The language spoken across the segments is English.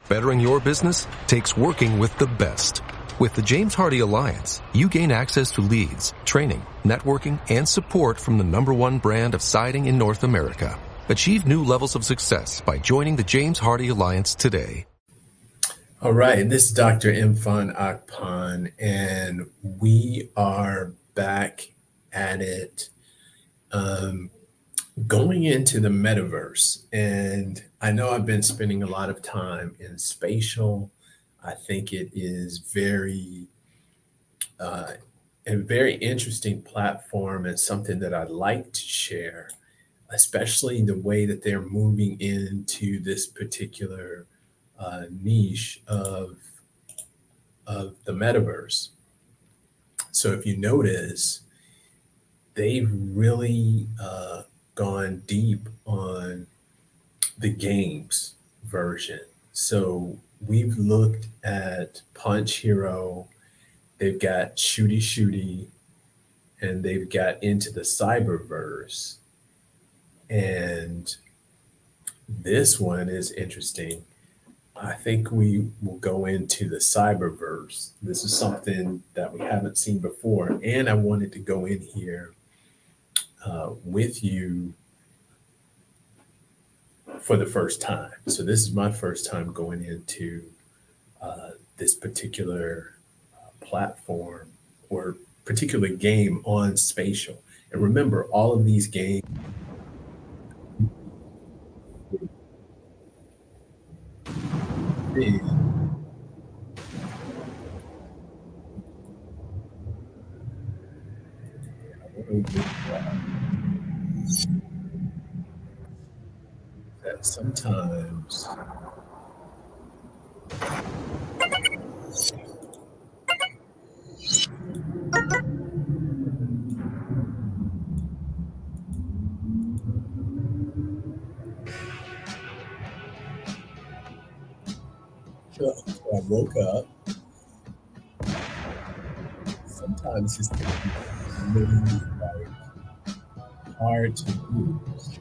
Bettering your business takes working with the best. With the James Hardie Alliance, you gain access to leads, training, networking, and support from the #1 brand of siding in North America. Achieve new levels of success by joining the James Hardie Alliance today. All right, this is Dr. Imfan Akpan, and we are back at it, going into the metaverse. And I know I've been spending a lot of time in spatial. I think it is a very interesting platform and something that I'd like to share, especially the way that they're moving into this particular niche of the metaverse. So if you notice, they've really gone deep on the games version. So we've looked at Punch Hero, they've got Shooty Shooty, and they've got into the cyberverse. And this one is interesting. I think we will go into the cyberverse. This is something that we haven't seen before. And I wanted to go in here with you for the first time. So this is my first time going into this particular platform or particular game on spatial. And remember, all of these games that sometimes so I woke up. Sometimes it's really like hard to use.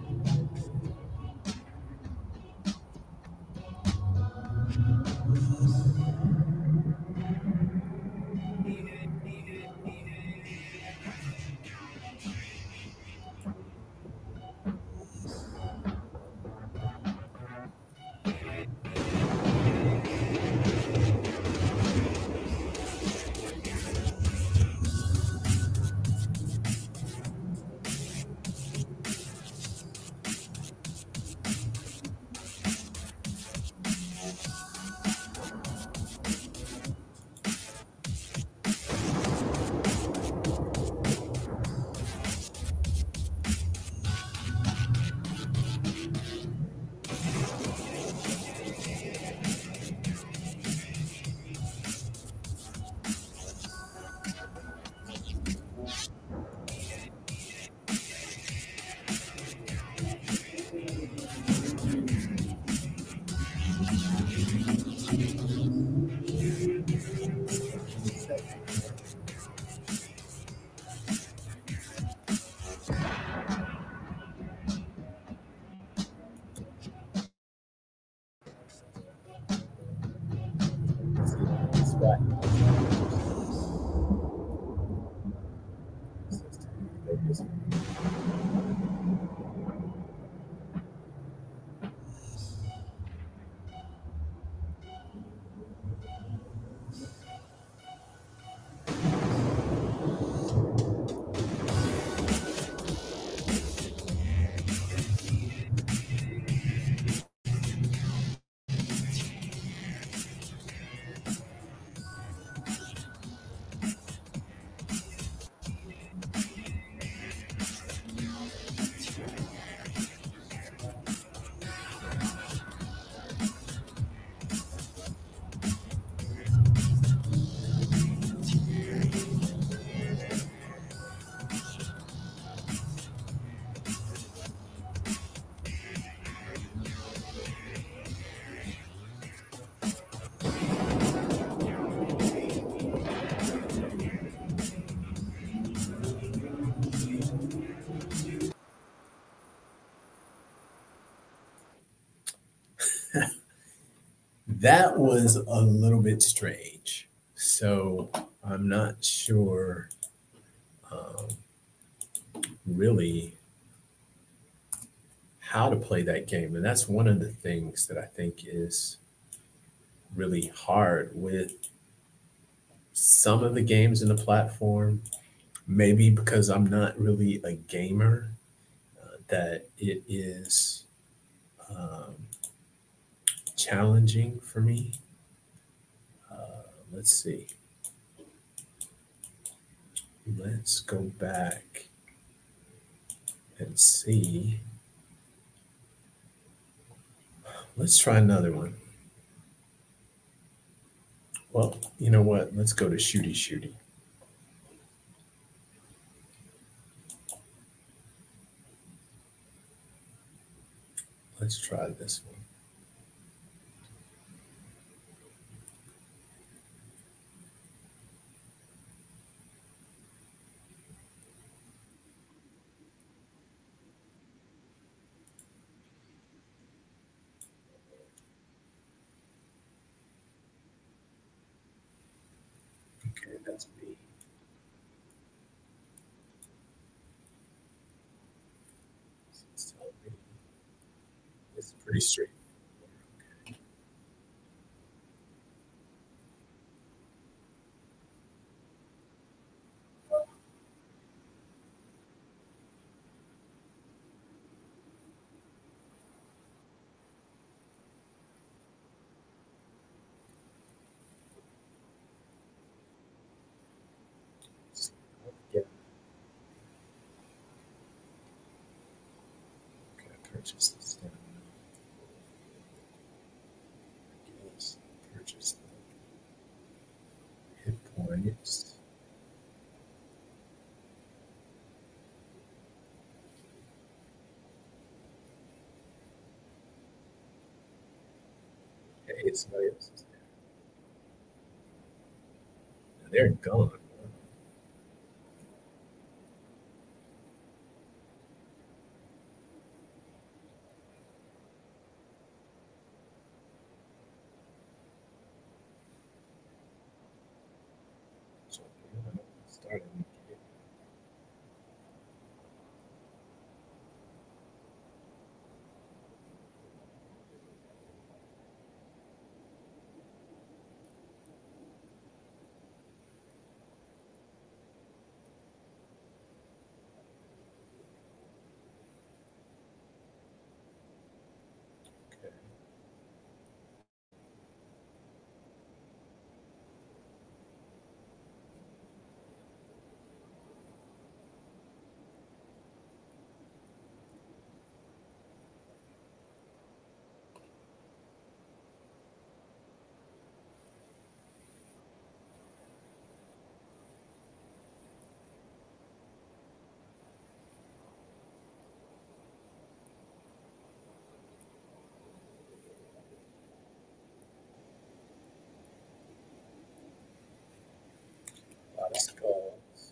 That was a little bit strange. So I'm not sure um, really how to play that game. And that's one of the things that I think is really hard with some of the games in the platform. Maybe because I'm not really a gamer, that it is um, challenging for me. Let's see. Let's go back and see. Let's try another one. Well, you know what? Let's go to Shooty Shooty. Let's try this one. Okay, that's me. It's telling me it's pretty straight. Yeah, okay, I purchased this down. Yes, purchase the hit points. Hey, somebody else is there. They're gone. So, yeah, started. Okay. A lot of skulls.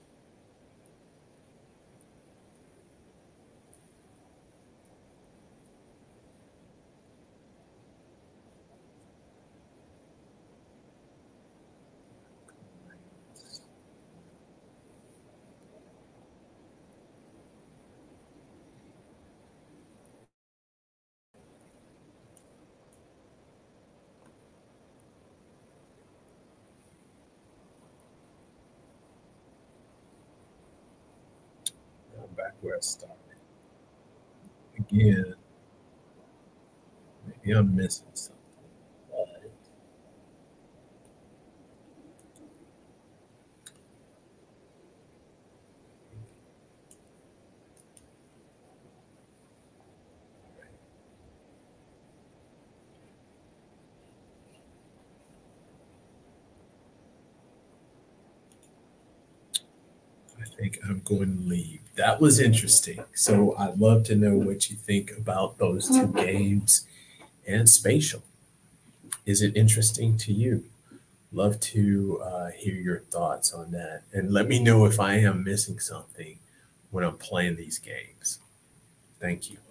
Now I'm back where I started. Again, maybe I'm missing something. But I think I'm going to leave. That was interesting. So I'd love to know what you think about those two games and Spatial. Is it interesting to you? Love to hear your thoughts on that. And let me know if I am missing something when I'm playing these games. Thank you.